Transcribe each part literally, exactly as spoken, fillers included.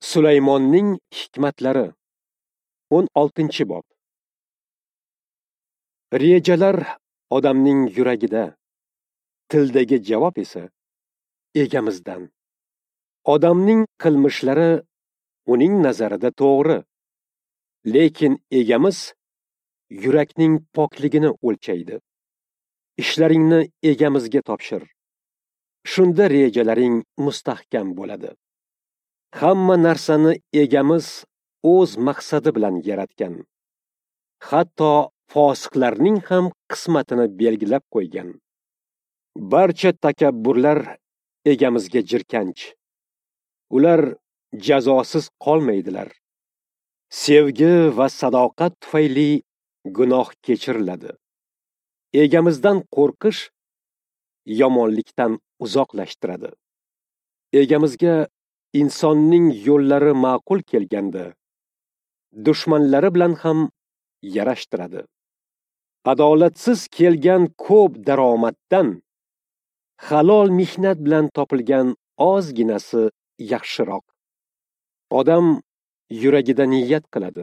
Sulaymonning hikmatlari. o'n oltinchi bob. Rejalar odamning yuragida, tildagi javob esa egamizdan. Odamning qilmishlari uning nazarida to'g'ri, lekin egamiz yurakning pokligini o'lchaydi. Ishlaringni egamizga topshir. Shunda rejalaring mustahkam bo'ladi. Hamma narsani egamiz o'z maqsadi bilan yaratgan. Hatto fosiqlarning ham qismatini belgilab qo'ygan. Barcha takabburlar egamizga jirkanch. Ular jazosiz qolmaydilar. Sevgi va sadoqat tufayli gunoh kechiriladi. Egamizdan qo'rqish yomonlikdan uzoqlashtiradi. Egamizga insonning yo'llari ma'qul kelganda, dushmanlari bilan ham yarashtiradi. Adolatsiz kelgan ko'p daromaddan halol mehnat bilan topilgan ozginasi yaxshiroq. Odam yuragida niyat qiladi.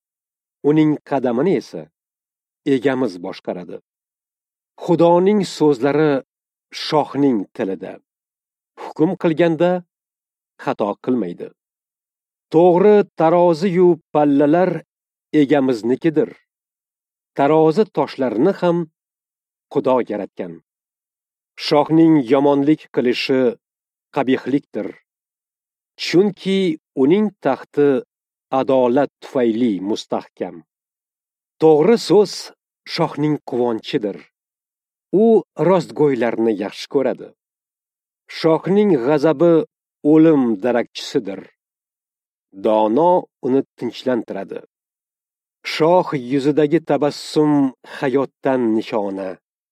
Uning qadamini esa egamiz boshqaradi. Xudoning so'zlari shohning tilida. Hukm qilganda xato qilmaydi. To'g'ri tarozi-yu pallalar egamiznikidir. Tarozi toshlarini ham Xudo yaratgan. Shohning yomonlik qilishi qabihlikdir. Chunki uning taxti adolat tufayli mustahkam. To'g'ri so'z shohning quvonchidir. U rostgo'ylarni yaxshi ko'radi. Shohning g'azabi o'lim darakchisidir. Dono uni tinchlantiradi. Shoh yuzidagi tabassum hayotdan nishona.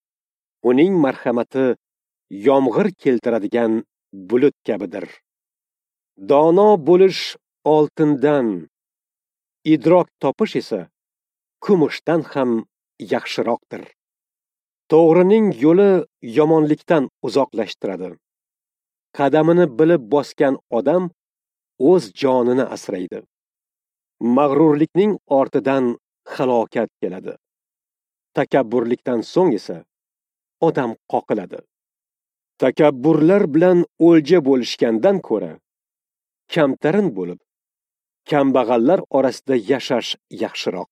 Uning marhamati yomg'ir keltiradigan bulut kabidir. Dono bo'lish oltindan, idrok topish esa kumushdan ham yaxshiroqdir. To'g'rining yo'li yomonlikdan uzoqlashtiradi. Qadamini bilib bosgan odam o'z jonini asraydi. Mag'rurlikning ortidan halokat keladi. Takabburlikdan so'ng esa odam qoqiladi. Takabburlar bilan o'lja bo'lishgandan ko'ra, kamtarin bo'lib, kambag'allar orasida yashash yaxshiroq.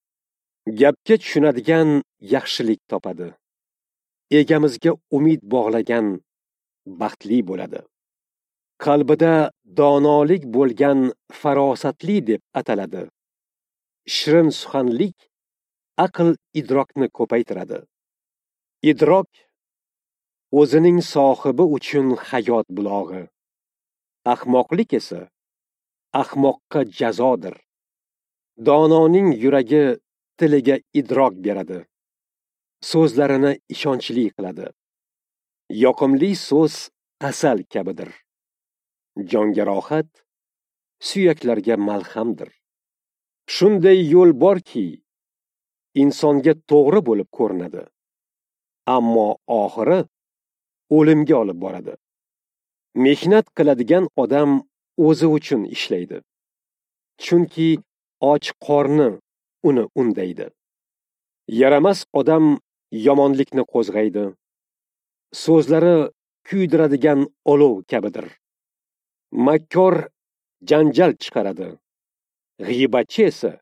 Gapga tushunadigan yaxshilik topadi. Egamizga umid bog'lagan baxtli bo'ladi. Qalbida donolik bo'lgan farosatli deb ataladi. Shirin suxanlik aql idrokni ko'paytiradi. Idrok o'zining sohibi uchun hayot bulog'i. Ahmoqlik esa ahmoqqa jazodir. Dononing yuragi tiliga idrok beradi. So'zlarini ishonchli qiladi. Yoqimli so'z asal kabidir. Jonga rohat, suyaklarga malhamdir. Shunday yo'l borki, insonga to'g'ri bo'lib ko'rinadi. Ammo oxiri o'limga olib boradi. Mehnat qiladigan odam o'zi uchun ishlaydi. Chunki och qorni uni undaydi. Yaramas odam yomonlikni qo'zg'aydi. So'zlari kuydiradigan olov kabidir. Makkor janjal chiqaradi. G'iybatchi esa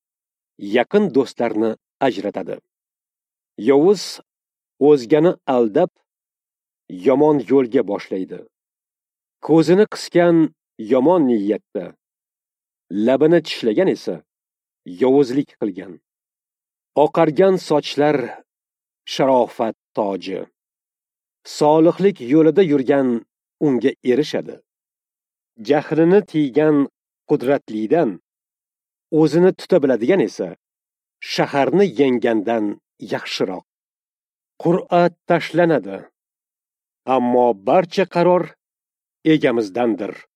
yaqin do'stlarni ajratadi. Yovuz o'zgani aldab, yomon yo'lga boshlaydi. Ko'zini qisgan yomon niyatda, labini tishlagan esa yovuzlik qilgan. Oqargan sochlar sharofat toji. Solihlik yo'lida yurgan unga erishadi. Jahlini tiygan qudratlidan, o'zini tuta biladigan esa shaharni yenggandan yaxshiroq. Qur'a tashlanadi, ammo barcha qaror egamizdandir.